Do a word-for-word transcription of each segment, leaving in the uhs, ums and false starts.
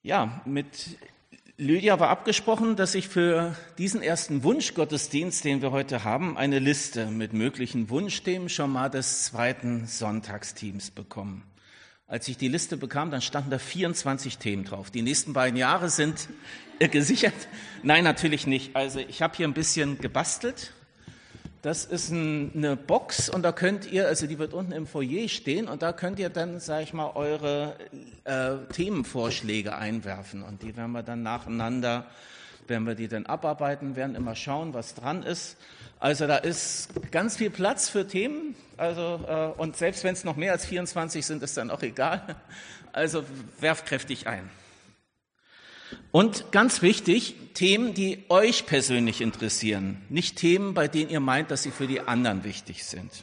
Ja, mit Lydia war abgesprochen, dass ich für diesen ersten Wunschgottesdienst, den wir heute haben, eine Liste mit möglichen Wunschthemen schon mal des zweiten Sonntagsteams bekomme. Als ich die Liste bekam, dann standen da vierundzwanzig Themen drauf. Die nächsten beiden Jahre sind äh, gesichert. Nein, natürlich nicht. Also ich habe hier ein bisschen gebastelt. Das ist ein, eine Box und da könnt ihr, also die wird unten im Foyer stehen und da könnt ihr dann, sage ich mal, eure äh, Themenvorschläge einwerfen und die werden wir dann nacheinander, werden wir die dann abarbeiten, werden immer schauen, was dran ist. Also da ist ganz viel Platz für Themen, also äh, und selbst wenn es noch mehr als vierundzwanzig sind, ist dann auch egal. Also werft kräftig ein. Und ganz wichtig, Themen, die euch persönlich interessieren, nicht Themen, bei denen ihr meint, dass sie für die anderen wichtig sind.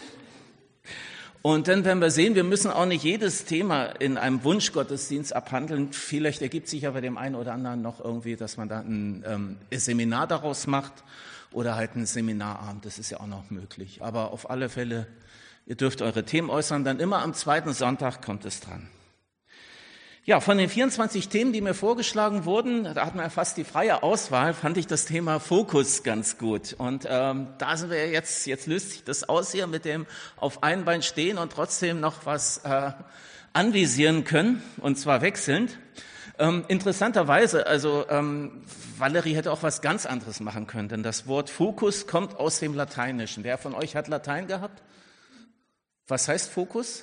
Und dann werden wir sehen, wir müssen auch nicht jedes Thema in einem Wunschgottesdienst abhandeln. Vielleicht ergibt sich ja bei dem einen oder anderen noch irgendwie, dass man da ein, ähm, ein Seminar daraus macht oder halt ein Seminarabend, das ist ja auch noch möglich. Aber auf alle Fälle, ihr dürft eure Themen äußern, dann immer am zweiten Sonntag kommt es dran. Ja, von den vierundzwanzig Themen, die mir vorgeschlagen wurden, da hatten wir fast die freie Auswahl, fand ich das Thema Fokus ganz gut. Und ähm, da sind wir jetzt, jetzt löst sich das aus hier mit dem auf einem Bein stehen und trotzdem noch was äh, anvisieren können, und zwar wechselnd. Ähm, interessanterweise, also ähm, Valerie hätte auch was ganz anderes machen können, denn das Wort Fokus kommt aus dem Lateinischen. Wer von euch hat Latein gehabt? Was heißt Fokus?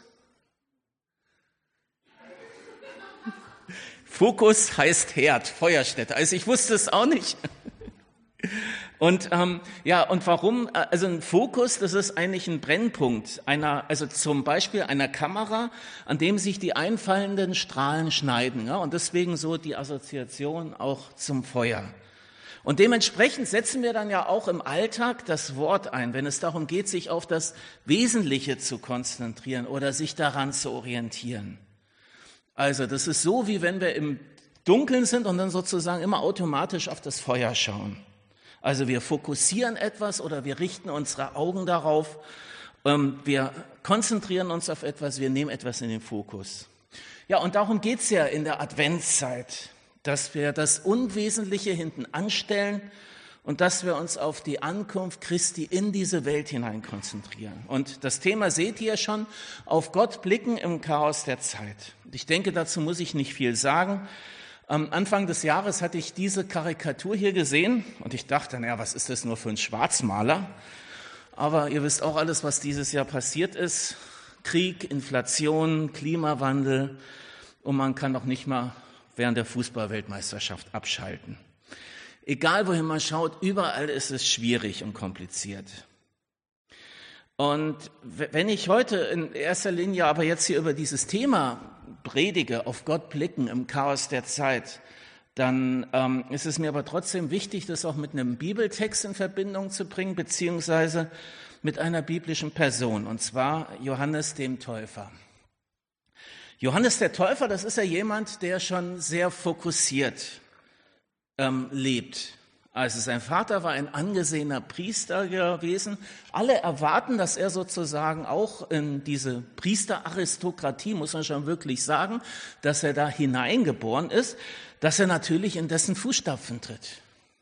Fokus heißt Herd, Feuerstätte. Also ich wusste es auch nicht. Und ähm, ja, und warum? Also ein Fokus, das ist eigentlich ein Brennpunkt einer, also zum Beispiel einer Kamera, an dem sich die einfallenden Strahlen schneiden. Ja? Und deswegen so die Assoziation auch zum Feuer. Und dementsprechend setzen wir dann ja auch im Alltag das Wort ein, wenn es darum geht, sich auf das Wesentliche zu konzentrieren oder sich daran zu orientieren. Also das ist so, wie wenn wir im Dunkeln sind und dann sozusagen immer automatisch auf das Feuer schauen. Also wir fokussieren etwas oder wir richten unsere Augen darauf, ähm, wir konzentrieren uns auf etwas, wir nehmen etwas in den Fokus. Ja, und darum geht's ja in der Adventszeit, dass wir das Unwesentliche hinten anstellen und dass wir uns auf die Ankunft Christi in diese Welt hinein konzentrieren. Und das Thema seht ihr schon, auf Gott blicken im Chaos der Zeit. Ich denke, dazu muss ich nicht viel sagen. Am Anfang des Jahres hatte ich diese Karikatur hier gesehen und ich dachte, naja, was ist das nur für ein Schwarzmaler? Aber ihr wisst auch alles, was dieses Jahr passiert ist. Krieg, Inflation, Klimawandel und man kann noch nicht mal während der Fußball-Weltmeisterschaft abschalten. Egal, wohin man schaut, überall ist es schwierig und kompliziert. Und wenn ich heute in erster Linie aber jetzt hier über dieses Thema predige, auf Gott blicken im Chaos der Zeit, dann ähm, ist es mir aber trotzdem wichtig, das auch mit einem Bibeltext in Verbindung zu bringen, beziehungsweise mit einer biblischen Person, und zwar Johannes dem Täufer. Johannes der Täufer, das ist ja jemand, der schon sehr fokussiert ähm, lebt. Also sein Vater war ein angesehener Priester gewesen. Alle erwarten, dass er sozusagen auch in diese Priesteraristokratie, muss man schon wirklich sagen, dass er da hineingeboren ist, dass er natürlich in dessen Fußstapfen tritt.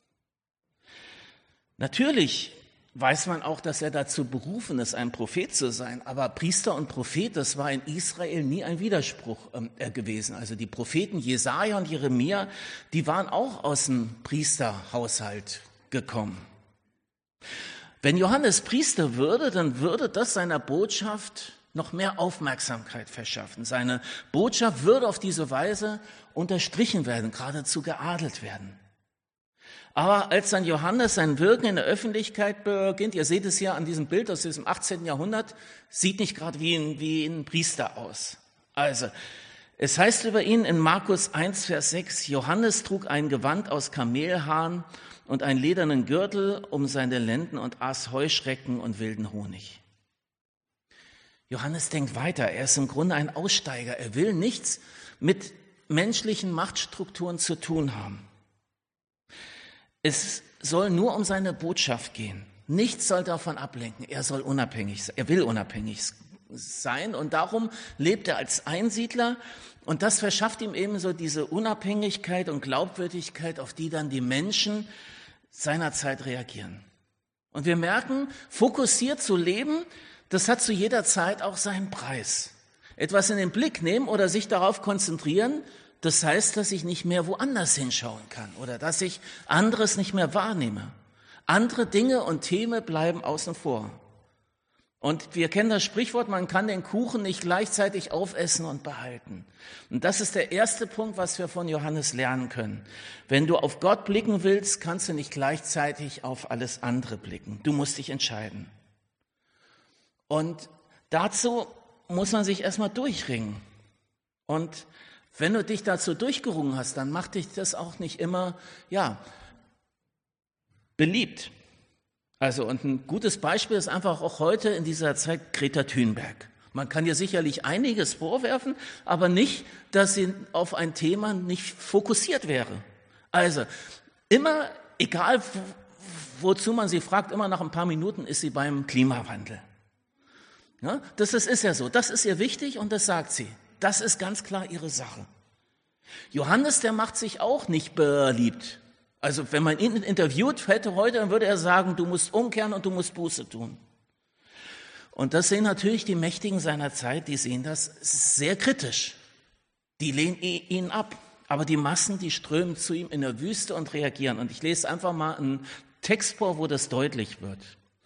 Natürlich weiß man auch, dass er dazu berufen ist, ein Prophet zu sein. Aber Priester und Prophet, das war in Israel nie ein Widerspruch äh, gewesen. Also die Propheten Jesaja und Jeremia, die waren auch aus dem Priesterhaushalt gekommen. Wenn Johannes Priester würde, dann würde das seiner Botschaft noch mehr Aufmerksamkeit verschaffen. Seine Botschaft würde auf diese Weise unterstrichen werden, geradezu geadelt werden. Aber als dann Johannes sein Wirken in der Öffentlichkeit beginnt, ihr seht es hier an diesem Bild aus diesem achtzehnten Jahrhundert, sieht nicht gerade wie ein, wie ein Priester aus. Also, es heißt über ihn in Markus eins, Vers sechs, Johannes trug ein Gewand aus Kamelhaaren und einen ledernen Gürtel um seine Lenden und aß Heuschrecken und wilden Honig. Johannes denkt weiter, er ist im Grunde ein Aussteiger, er will nichts mit menschlichen Machtstrukturen zu tun haben. Es soll nur um seine Botschaft gehen. Nichts soll davon ablenken. Er soll unabhängig sein. Er will unabhängig sein und darum lebt er als Einsiedler Und das verschafft ihm eben so diese Unabhängigkeit und Glaubwürdigkeit, auf die dann die Menschen seiner Zeit reagieren. Und wir merken, fokussiert zu leben, das hat zu jeder Zeit auch seinen Preis. Etwas in den Blick nehmen oder sich darauf konzentrieren, das heißt, dass ich nicht mehr woanders hinschauen kann oder dass ich anderes nicht mehr wahrnehme. Andere Dinge und Themen bleiben außen vor. Und wir kennen das Sprichwort, man kann den Kuchen nicht gleichzeitig aufessen und behalten. Und das ist der erste Punkt, was wir von Johannes lernen können. Wenn du auf Gott blicken willst, kannst du nicht gleichzeitig auf alles andere blicken. Du musst dich entscheiden. Und dazu muss man sich erstmal durchringen. Und wenn du dich dazu durchgerungen hast, dann macht dich das auch nicht immer, ja, beliebt. Also, und ein gutes Beispiel ist einfach auch heute in dieser Zeit Greta Thunberg. Man kann ihr sicherlich einiges vorwerfen, aber nicht, dass sie auf ein Thema nicht fokussiert wäre. Also, immer, egal wo, wozu man sie fragt, immer nach ein paar Minuten ist sie beim Klimawandel. Ja, das ist, ist ja so, das ist ihr wichtig und das sagt sie. Das ist ganz klar ihre Sache. Johannes, der macht sich auch nicht beliebt. Also wenn man ihn interviewt hätte heute, dann würde er sagen, du musst umkehren und du musst Buße tun. Und das sehen natürlich die Mächtigen seiner Zeit, die sehen das sehr kritisch. Die lehnen ihn ab. Aber die Massen, die strömen zu ihm in der Wüste und reagieren. Und ich lese einfach mal einen Text vor, wo das deutlich wird.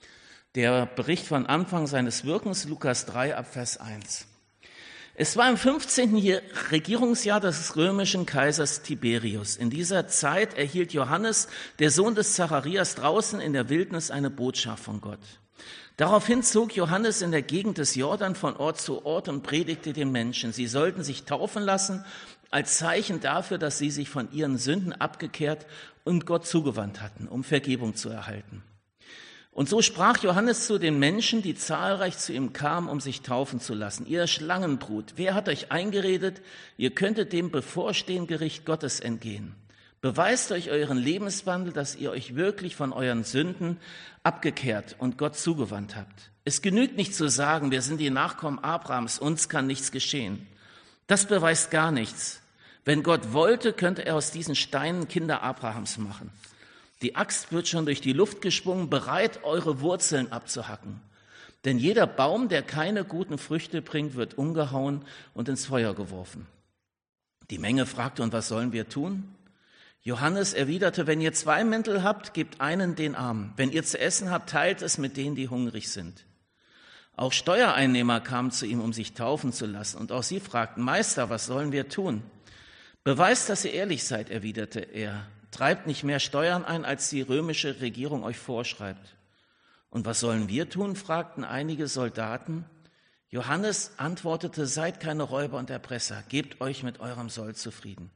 Der Bericht von Anfang seines Wirkens, Lukas drei, ab Vers eins. Es war im fünfzehnten Regierungsjahr des römischen Kaisers Tiberius. In dieser Zeit erhielt Johannes, der Sohn des Zacharias, draußen in der Wildnis eine Botschaft von Gott. Daraufhin zog Johannes in der Gegend des Jordan von Ort zu Ort und predigte den Menschen. Sie sollten sich taufen lassen, als Zeichen dafür, dass sie sich von ihren Sünden abgekehrt und Gott zugewandt hatten, um Vergebung zu erhalten. Und so sprach Johannes zu den Menschen, die zahlreich zu ihm kamen, um sich taufen zu lassen. Ihr Schlangenbrut, wer hat euch eingeredet, ihr könntet dem bevorstehenden Gericht Gottes entgehen? Beweist euch euren Lebenswandel, dass ihr euch wirklich von euren Sünden abgekehrt und Gott zugewandt habt. Es genügt nicht zu sagen, wir sind die Nachkommen Abrahams, uns kann nichts geschehen. Das beweist gar nichts. Wenn Gott wollte, könnte er aus diesen Steinen Kinder Abrahams machen. Die Axt wird schon durch die Luft geschwungen, bereit, eure Wurzeln abzuhacken. Denn jeder Baum, der keine guten Früchte bringt, wird umgehauen und ins Feuer geworfen. Die Menge fragte, und was sollen wir tun? Johannes erwiderte, wenn ihr zwei Mäntel habt, gebt einen den Armen. Wenn ihr zu essen habt, teilt es mit denen, die hungrig sind. Auch Steuereinnehmer kamen zu ihm, um sich taufen zu lassen. Und auch sie fragten, Meister, was sollen wir tun? Beweist, dass ihr ehrlich seid, erwiderte er. Treibt nicht mehr Steuern ein, als die römische Regierung euch vorschreibt. Und was sollen wir tun? Fragten einige Soldaten. Johannes antwortete, seid keine Räuber und Erpresser, gebt euch mit eurem Soll zufrieden.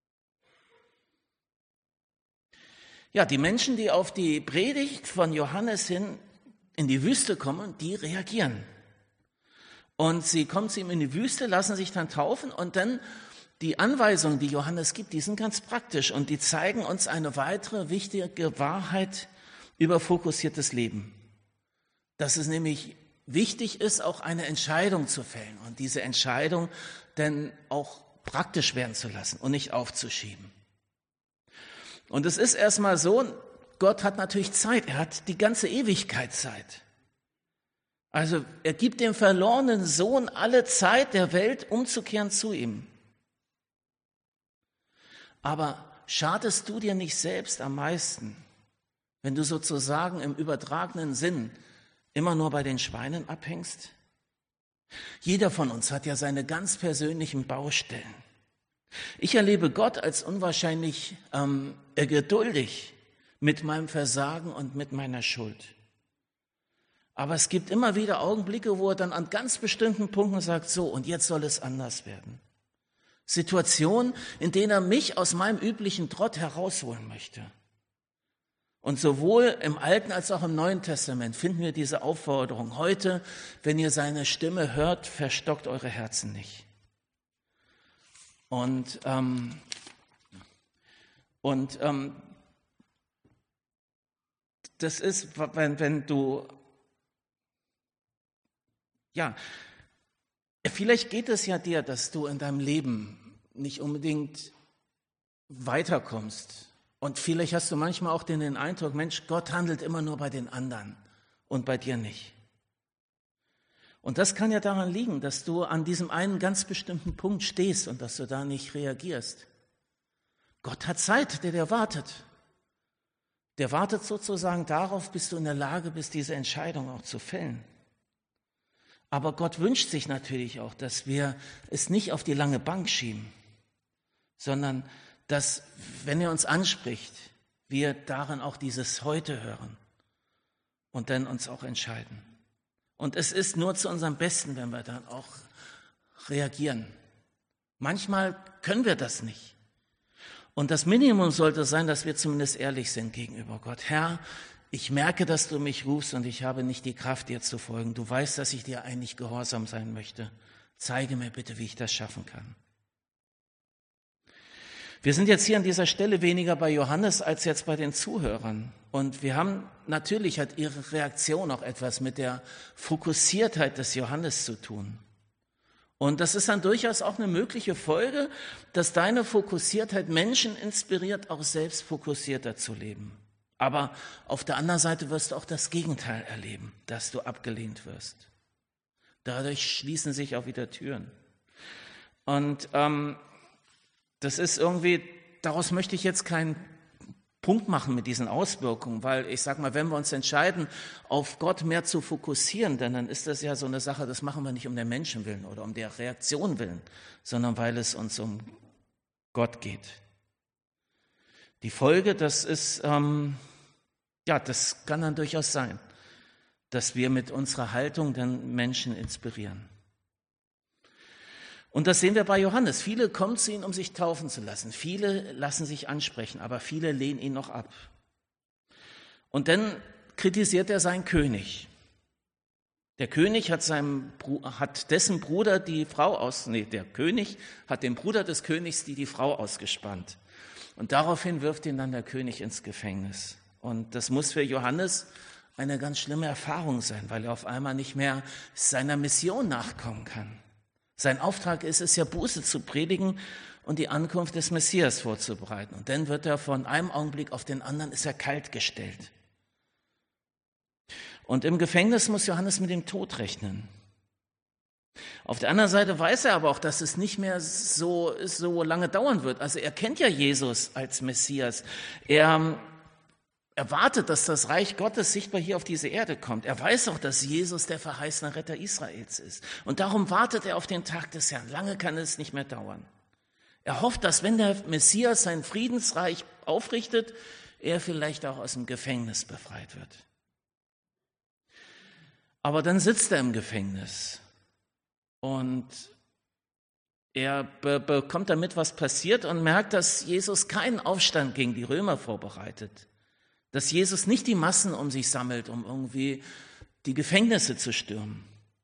Ja, die Menschen, die auf die Predigt von Johannes hin in die Wüste kommen, die reagieren. Und sie kommen zu ihm in die Wüste, lassen sich dann taufen und dann die Anweisungen, die Johannes gibt, die sind ganz praktisch und die zeigen uns eine weitere wichtige Wahrheit über fokussiertes Leben. Dass es nämlich wichtig ist, auch eine Entscheidung zu fällen und diese Entscheidung dann auch praktisch werden zu lassen und nicht aufzuschieben. Und es ist erstmal so, Gott hat natürlich Zeit, er hat die ganze Ewigkeit Zeit. Also er gibt dem verlorenen Sohn alle Zeit der Welt, umzukehren zu ihm. Aber schadest du dir nicht selbst am meisten, wenn du sozusagen im übertragenen Sinn immer nur bei den Schweinen abhängst? Jeder von uns hat ja seine ganz persönlichen Baustellen. Ich erlebe Gott als unwahrscheinlich ähm, geduldig mit meinem Versagen und mit meiner Schuld. Aber es gibt immer wieder Augenblicke, wo er dann an ganz bestimmten Punkten sagt, so, und jetzt soll es anders werden. Situationen, in denen er mich aus meinem üblichen Trott herausholen möchte. Und sowohl im Alten als auch im Neuen Testament finden wir diese Aufforderung. Heute, wenn ihr seine Stimme hört, verstockt eure Herzen nicht. Und, ähm, und ähm, das ist, wenn, wenn du, ja, vielleicht geht es ja dir, dass du in deinem Leben nicht unbedingt weiterkommst. Und vielleicht hast du manchmal auch den, den Eindruck, Mensch, Gott handelt immer nur bei den anderen und bei dir nicht. Und das kann ja daran liegen, dass du an diesem einen ganz bestimmten Punkt stehst und dass du da nicht reagierst. Gott hat Zeit, der dir wartet. Der wartet sozusagen darauf, bis du in der Lage bist, diese Entscheidung auch zu fällen. Aber Gott wünscht sich natürlich auch, dass wir es nicht auf die lange Bank schieben, sondern dass, wenn er uns anspricht, wir darin auch dieses Heute hören und dann uns auch entscheiden. Und es ist nur zu unserem Besten, wenn wir dann auch reagieren. Manchmal können wir das nicht. Und das Minimum sollte sein, dass wir zumindest ehrlich sind gegenüber Gott. Herr, ich merke, dass du mich rufst und ich habe nicht die Kraft, dir zu folgen. Du weißt, dass ich dir eigentlich gehorsam sein möchte. Zeige mir bitte, wie ich das schaffen kann. Wir sind jetzt hier an dieser Stelle weniger bei Johannes als jetzt bei den Zuhörern. Und wir haben, natürlich hat ihre Reaktion auch etwas mit der Fokussiertheit des Johannes zu tun. Und das ist dann durchaus auch eine mögliche Folge, dass deine Fokussiertheit Menschen inspiriert, auch selbst fokussierter zu leben. Aber auf der anderen Seite wirst du auch das Gegenteil erleben, dass du abgelehnt wirst. Dadurch schließen sich auch wieder Türen. Und ähm, das ist irgendwie, daraus möchte ich jetzt keinen Punkt machen mit diesen Auswirkungen, weil ich sage mal, wenn wir uns entscheiden, auf Gott mehr zu fokussieren, dann, dann ist das ja so eine Sache, das machen wir nicht um den Menschen willen oder um der Reaktion willen, sondern weil es uns um Gott geht. Die Folge, das ist, ähm, ja, das kann dann durchaus sein, dass wir mit unserer Haltung dann Menschen inspirieren. Und das sehen wir bei Johannes. Viele kommen zu ihm, um sich taufen zu lassen. Viele lassen sich ansprechen, aber viele lehnen ihn noch ab. Und dann kritisiert er seinen König. Der König hat, seinem, hat dessen Bruder die Frau aus, nee, der König hat dem Bruder des Königs die, die Frau ausgespannt. Und daraufhin wirft ihn dann der König ins Gefängnis. Und das muss für Johannes eine ganz schlimme Erfahrung sein, weil er auf einmal nicht mehr seiner Mission nachkommen kann. Sein Auftrag ist es ja, Buße zu predigen und die Ankunft des Messias vorzubereiten. Und dann wird er von einem Augenblick auf den anderen, ist er kaltgestellt. Und im Gefängnis muss Johannes mit dem Tod rechnen. Auf der anderen Seite weiß er aber auch, dass es nicht mehr so, so lange dauern wird. Also er kennt ja Jesus als Messias. Er erwartet, dass das Reich Gottes sichtbar hier auf diese Erde kommt. Er weiß auch, dass Jesus der verheißene Retter Israels ist. Und darum wartet er auf den Tag des Herrn. Lange kann es nicht mehr dauern. Er hofft, dass wenn der Messias sein Friedensreich aufrichtet, er vielleicht auch aus dem Gefängnis befreit wird. Aber dann sitzt er im Gefängnis und er be- bekommt damit, was passiert und merkt, dass Jesus keinen Aufstand gegen die Römer vorbereitet. Dass Jesus nicht die Massen um sich sammelt, um irgendwie die Gefängnisse zu stürmen.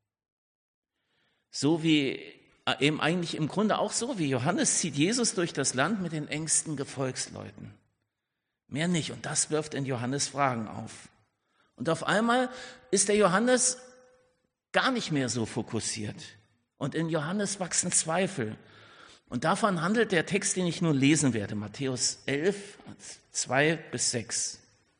So wie, eben eigentlich im Grunde auch so wie Johannes zieht Jesus durch das Land mit den engsten Gefolgsleuten. Mehr nicht. Und das wirft in Johannes Fragen auf. Und auf einmal ist der Johannes gar nicht mehr so fokussiert. Und in Johannes wachsen Zweifel. Und davon handelt der Text, den ich nun lesen werde, Matthäus elf, zwei bis sechs.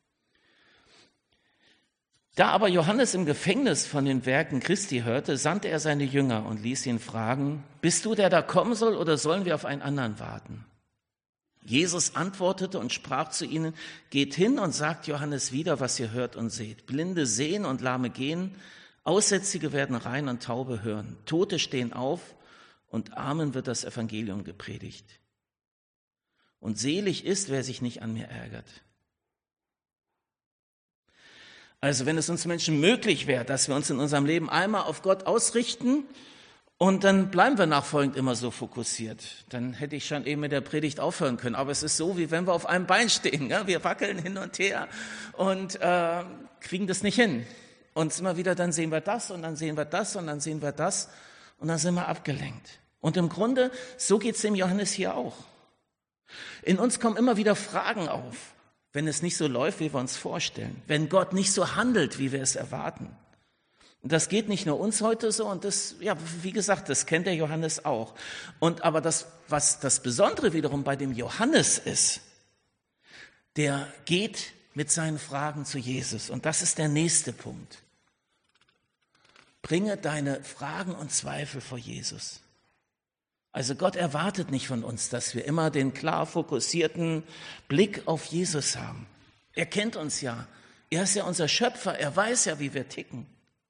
Da aber Johannes im Gefängnis von den Werken Christi hörte, sandte er seine Jünger und ließ ihn fragen, bist du der da kommen soll oder sollen wir auf einen anderen warten? Jesus antwortete und sprach zu ihnen, geht hin und sagt Johannes wieder, was ihr hört und seht. Blinde sehen und Lahme gehen, Aussätzige werden rein und Taube hören, Tote stehen auf und Armen wird das Evangelium gepredigt. Und selig ist, wer sich nicht an mir ärgert. Also wenn es uns Menschen möglich wäre, dass wir uns in unserem Leben einmal auf Gott ausrichten und dann bleiben wir nachfolgend immer so fokussiert, dann hätte ich schon eben mit der Predigt aufhören können. Aber es ist so, wie wenn wir auf einem Bein stehen. Ja? Wir wackeln hin und her und äh, kriegen das nicht hin. Und immer wieder, dann sehen wir das und dann sehen wir das und dann sehen wir das und dann sind wir abgelenkt. Und im Grunde, so geht es dem Johannes hier auch. In uns kommen immer wieder Fragen auf, wenn es nicht so läuft, wie wir uns vorstellen, wenn Gott nicht so handelt, wie wir es erwarten. Und das geht nicht nur uns heute so, und das, ja, wie gesagt, das kennt der Johannes auch. Und aber das, was das Besondere wiederum bei dem Johannes ist, der geht mit seinen Fragen zu Jesus. Und das ist der nächste Punkt. Bringe deine Fragen und Zweifel vor Jesus. Also Gott erwartet nicht von uns, dass wir immer den klar fokussierten Blick auf Jesus haben. Er kennt uns ja. Er ist ja unser Schöpfer. Er weiß ja, wie wir ticken.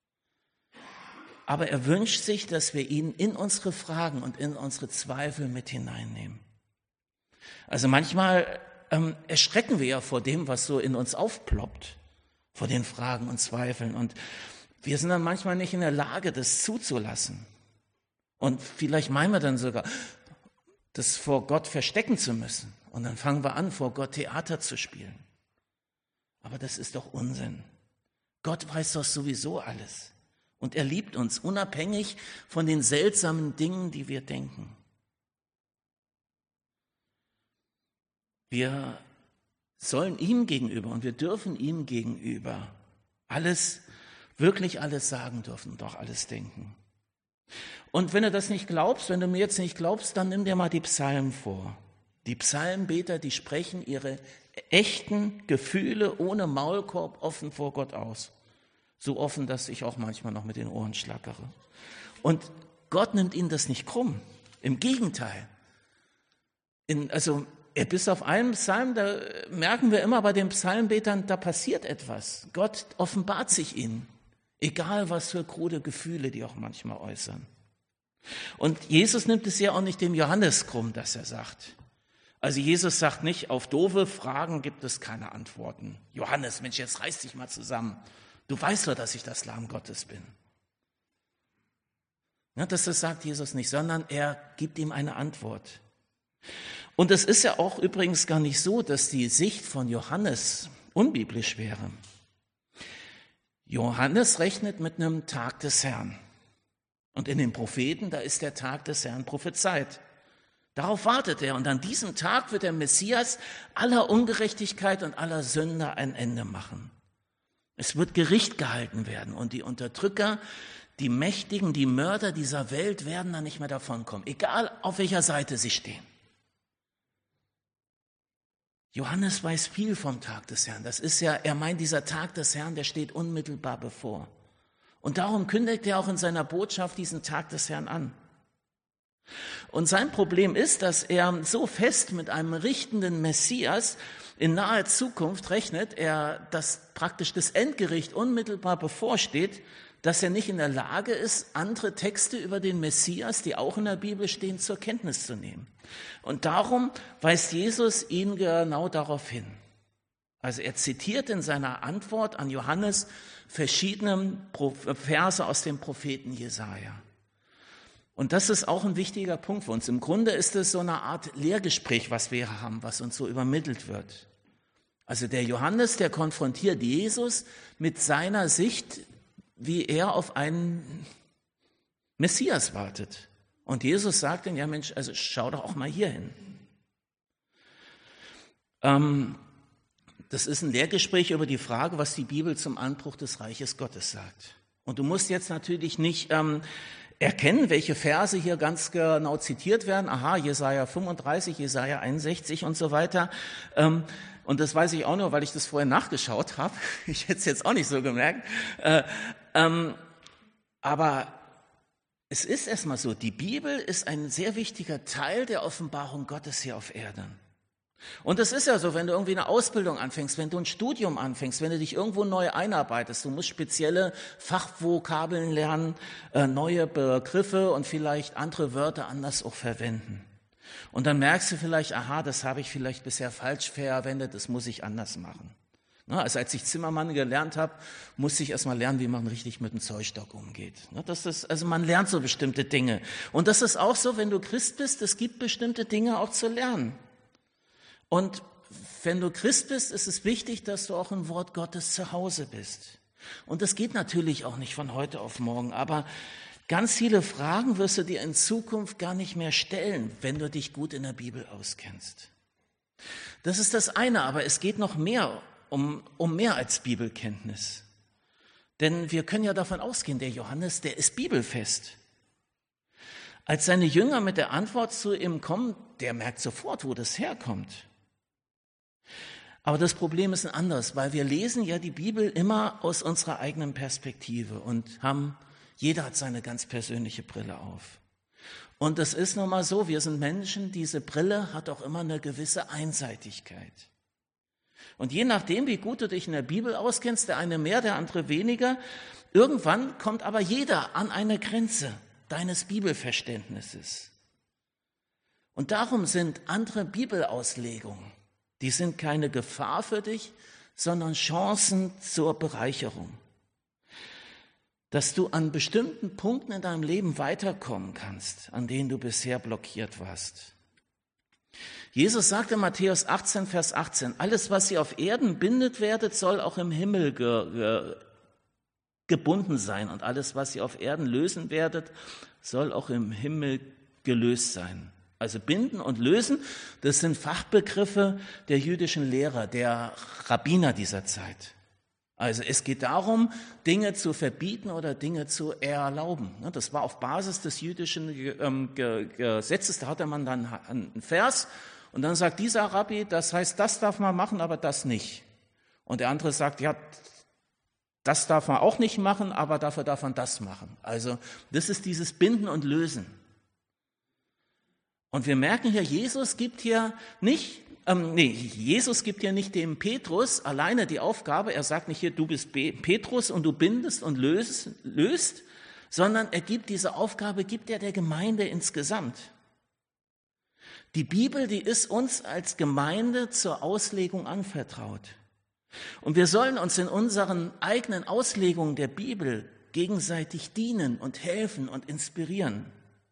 Aber er wünscht sich, dass wir ihn in unsere Fragen und in unsere Zweifel mit hineinnehmen. Also manchmal ähm, erschrecken wir ja vor dem, was so in uns aufploppt, vor den Fragen und Zweifeln. Und wir sind dann manchmal nicht in der Lage, das zuzulassen. Und vielleicht meinen wir dann sogar, das vor Gott verstecken zu müssen. Und dann fangen wir an, vor Gott Theater zu spielen. Aber das ist doch Unsinn. Gott weiß doch sowieso alles. Und er liebt uns, unabhängig von den seltsamen Dingen, die wir denken. Wir sollen ihm gegenüber und wir dürfen ihm gegenüber alles, wirklich alles sagen dürfen und auch alles denken. Und wenn du das nicht glaubst, wenn du mir jetzt nicht glaubst, dann nimm dir mal die Psalmen vor. Die Psalmbeter, die sprechen ihre echten Gefühle ohne Maulkorb offen vor Gott aus. So offen, dass ich auch manchmal noch mit den Ohren schlackere. Und Gott nimmt ihnen das nicht krumm. Im Gegenteil. In, also bis auf einen Psalm, da merken wir immer bei den Psalmbetern, da passiert etwas. Gott offenbart sich ihnen. Egal was für krude Gefühle die auch manchmal äußern. Und Jesus nimmt es ja auch nicht dem Johannes krumm, dass er sagt. Also Jesus sagt nicht, auf doofe Fragen gibt es keine Antworten. Johannes, Mensch, jetzt reiß dich mal zusammen. Du weißt doch, dass ich das Lamm Gottes bin. Ja, das, das sagt Jesus nicht, sondern er gibt ihm eine Antwort. Und es ist ja auch übrigens gar nicht so, dass die Sicht von Johannes unbiblisch wäre. Johannes rechnet mit einem Tag des Herrn. Und in den Propheten, da ist der Tag des Herrn prophezeit. Darauf wartet er. Und an diesem Tag wird der Messias aller Ungerechtigkeit und aller Sünde ein Ende machen. Es wird Gericht gehalten werden und die Unterdrücker, die Mächtigen, die Mörder dieser Welt werden dann nicht mehr davonkommen, egal auf welcher Seite sie stehen. Johannes weiß viel vom Tag des Herrn. Das ist ja, er meint, dieser Tag des Herrn, der steht unmittelbar bevor. Und darum kündigt er auch in seiner Botschaft diesen Tag des Herrn an. Und sein Problem ist, dass er so fest mit einem richtenden Messias in naher Zukunft rechnet, er, dass praktisch das Endgericht unmittelbar bevorsteht, dass er nicht in der Lage ist, andere Texte über den Messias, die auch in der Bibel stehen, zur Kenntnis zu nehmen. Und darum weist Jesus ihn genau darauf hin. Also er zitiert in seiner Antwort an Johannes verschiedene Verse aus dem Propheten Jesaja. Und das ist auch ein wichtiger Punkt für uns. Im Grunde ist es so eine Art Lehrgespräch, was wir hier haben, was uns so übermittelt wird. Also der Johannes, der konfrontiert Jesus mit seiner Sicht, wie er auf einen Messias wartet. Und Jesus sagt ihm, ja Mensch, also schau doch auch mal hier hin. Ähm, das ist ein Lehrgespräch über die Frage, was die Bibel zum Anbruch des Reiches Gottes sagt. Und du musst jetzt natürlich nicht ähm, erkennen, welche Verse hier ganz genau zitiert werden. Aha, Jesaja fünfunddreißig, Jesaja einundsechzig und so weiter. Ähm, und das weiß ich auch nur, weil ich das vorher nachgeschaut habe. Ich hätte es jetzt auch nicht so gemerkt. Äh, ähm, aber es ist erstmal so, die Bibel ist ein sehr wichtiger Teil der Offenbarung Gottes hier auf Erden. Und es ist ja so, wenn du irgendwie eine Ausbildung anfängst, wenn du ein Studium anfängst, wenn du dich irgendwo neu einarbeitest, du musst spezielle Fachvokabeln lernen, äh, neue Begriffe und vielleicht andere Wörter anders auch verwenden. Und dann merkst du vielleicht, aha, das habe ich vielleicht bisher falsch verwendet, das muss ich anders machen. Na, also als ich Zimmermann gelernt habe, musste ich erstmal lernen, wie man richtig mit dem Zollstock umgeht. Na, das ist, also man lernt so bestimmte Dinge. Und das ist auch so, wenn du Christ bist, es gibt bestimmte Dinge auch zu lernen. Und wenn du Christ bist, ist es wichtig, dass du auch im Wort Gottes zu Hause bist. Und das geht natürlich auch nicht von heute auf morgen, aber ganz viele Fragen wirst du dir in Zukunft gar nicht mehr stellen, wenn du dich gut in der Bibel auskennst. Das ist das eine, aber es geht noch mehr um, um mehr als Bibelkenntnis. Denn wir können ja davon ausgehen, der Johannes, der ist bibelfest. Als seine Jünger mit der Antwort zu ihm kommen, der merkt sofort, wo das herkommt. Aber das Problem ist ein anderes, weil wir lesen ja die Bibel immer aus unserer eigenen Perspektive und haben, jeder hat seine ganz persönliche Brille auf. Und es ist nun mal so, wir sind Menschen, diese Brille hat auch immer eine gewisse Einseitigkeit. Und je nachdem, wie gut du dich in der Bibel auskennst, der eine mehr, der andere weniger, irgendwann kommt aber jeder an eine Grenze deines Bibelverständnisses. Und darum sind andere Bibelauslegungen, die sind keine Gefahr für dich, sondern Chancen zur Bereicherung. Dass du an bestimmten Punkten in deinem Leben weiterkommen kannst, an denen du bisher blockiert warst. Jesus sagte in Matthäus achtzehn, Vers achtzehn, alles, was ihr auf Erden bindet werdet, soll auch im Himmel ge, ge, gebunden sein. Und alles, was ihr auf Erden lösen werdet, soll auch im Himmel gelöst sein. Also binden und lösen, das sind Fachbegriffe der jüdischen Lehrer, der Rabbiner dieser Zeit. Also es geht darum, Dinge zu verbieten oder Dinge zu erlauben. Das war auf Basis des jüdischen Gesetzes, da hatte man dann einen Vers und dann sagt dieser Rabbi, das heißt, das darf man machen, aber das nicht. Und der andere sagt, ja, das darf man auch nicht machen, aber dafür darf man das machen. Also das ist dieses Binden und Lösen. Und wir merken hier, Jesus gibt hier nicht, ähm, nee, Jesus gibt hier nicht dem Petrus alleine die Aufgabe, er sagt nicht hier, du bist Petrus und du bindest und löst, löst, sondern er gibt diese Aufgabe, gibt er der Gemeinde insgesamt. Die Bibel, die ist uns als Gemeinde zur Auslegung anvertraut. Und wir sollen uns in unseren eigenen Auslegungen der Bibel gegenseitig dienen und helfen und inspirieren.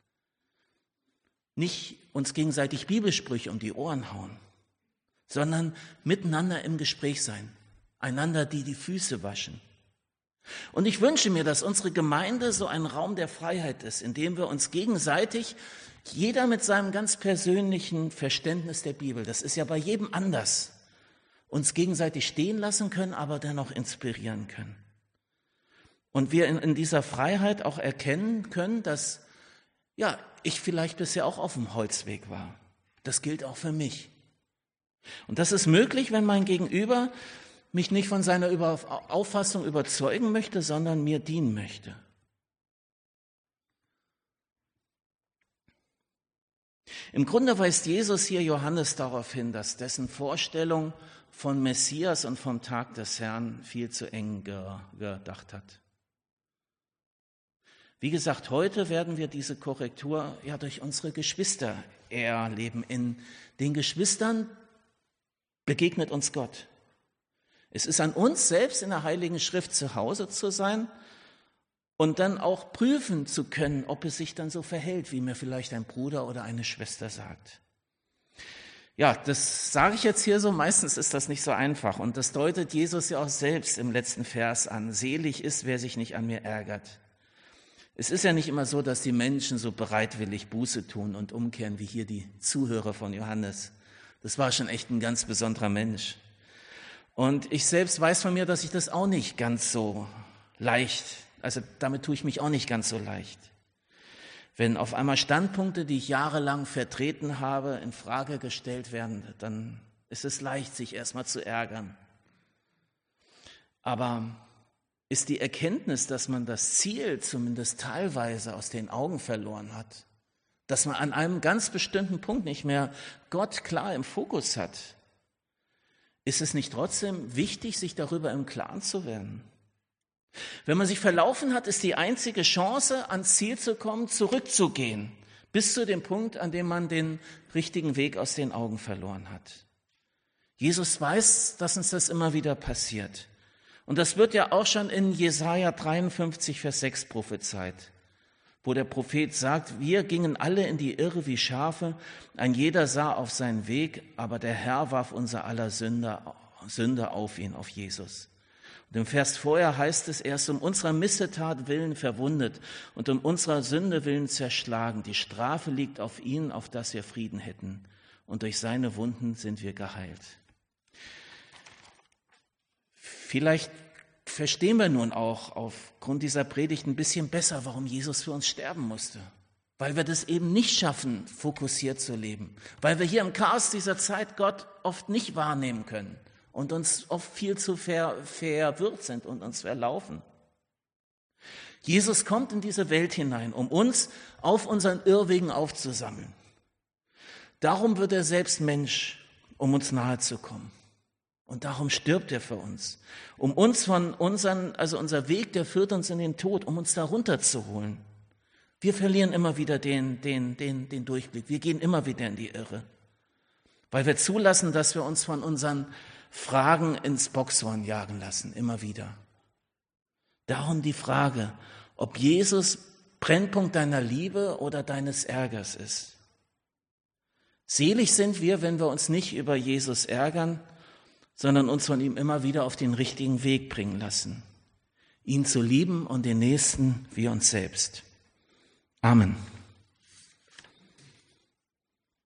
Nicht uns gegenseitig Bibelsprüche um die Ohren hauen, sondern miteinander im Gespräch sein, einander die die Füße waschen. Und ich wünsche mir, dass unsere Gemeinde so ein Raum der Freiheit ist, in dem wir uns gegenseitig, jeder mit seinem ganz persönlichen Verständnis der Bibel, das ist ja bei jedem anders, uns gegenseitig stehen lassen können, aber dennoch inspirieren können. Und wir in, in dieser Freiheit auch erkennen können, dass ja, ich vielleicht bisher auch auf dem Holzweg war. Das gilt auch für mich. Und das ist möglich, wenn mein Gegenüber mich nicht von seiner Über- Auffassung überzeugen möchte, sondern mir dienen möchte. Im Grunde weist Jesus hier Johannes darauf hin, dass dessen Vorstellung von Messias und vom Tag des Herrn viel zu eng gedacht hat. Wie gesagt, heute werden wir diese Korrektur ja durch unsere Geschwister erleben. In den Geschwistern begegnet uns Gott. Es ist an uns selbst in der Heiligen Schrift zu Hause zu sein und dann auch prüfen zu können, ob es sich dann so verhält, wie mir vielleicht ein Bruder oder eine Schwester sagt. Ja, das sage ich jetzt hier so, meistens ist das nicht so einfach und das deutet Jesus ja auch selbst im letzten Vers an. Selig ist, wer sich nicht an mir ärgert. Es ist ja nicht immer so, dass die Menschen so bereitwillig Buße tun und umkehren, wie hier die Zuhörer von Johannes. Das war schon echt ein ganz besonderer Mensch. Und ich selbst weiß von mir, dass ich das auch nicht ganz so leicht, also damit tue ich mich auch nicht ganz so leicht. Wenn auf einmal Standpunkte, die ich jahrelang vertreten habe, in Frage gestellt werden, dann ist es leicht, sich erstmal zu ärgern. Aber ist die Erkenntnis, dass man das Ziel zumindest teilweise aus den Augen verloren hat, dass man an einem ganz bestimmten Punkt nicht mehr Gott klar im Fokus hat, ist es nicht trotzdem wichtig, sich darüber im Klaren zu werden? Wenn man sich verlaufen hat, ist die einzige Chance, ans Ziel zu kommen, zurückzugehen, bis zu dem Punkt, an dem man den richtigen Weg aus den Augen verloren hat. Jesus weiß, dass uns das immer wieder passiert. Und das wird ja auch schon in Jesaja dreiundfünfzig, Vers sechs prophezeit, wo der Prophet sagt, wir gingen alle in die Irre wie Schafe, ein jeder sah auf seinen Weg, aber der Herr warf unser aller Sünde, Sünde auf ihn, auf Jesus. Und im Vers vorher heißt es, er ist um unserer Missetat willen verwundet und um unserer Sünde willen zerschlagen. Die Strafe liegt auf ihn, auf dass wir Frieden hätten. Und durch seine Wunden sind wir geheilt. Vielleicht verstehen wir nun auch aufgrund dieser Predigt ein bisschen besser, warum Jesus für uns sterben musste. Weil wir das eben nicht schaffen, fokussiert zu leben. Weil wir hier im Chaos dieser Zeit Gott oft nicht wahrnehmen können und uns oft viel zu ver, verwirrt sind und uns verlaufen. Jesus kommt in diese Welt hinein, um uns auf unseren Irrwegen aufzusammeln. Darum wird er selbst Mensch, um uns nahe zu kommen. Und darum stirbt er für uns, um uns von unseren, also unser Weg, der führt uns in den Tod, um uns da runterzuholen. Wir verlieren immer wieder den, den, den, den Durchblick. Wir gehen immer wieder in die Irre, weil wir zulassen, dass wir uns von unseren Fragen ins Boxhorn jagen lassen, immer wieder. Darum die Frage, ob Jesus Brennpunkt deiner Liebe oder deines Ärgers ist. Selig sind wir, wenn wir uns nicht über Jesus ärgern, sondern uns von ihm immer wieder auf den richtigen Weg bringen lassen, ihn zu lieben und den Nächsten wie uns selbst. Amen.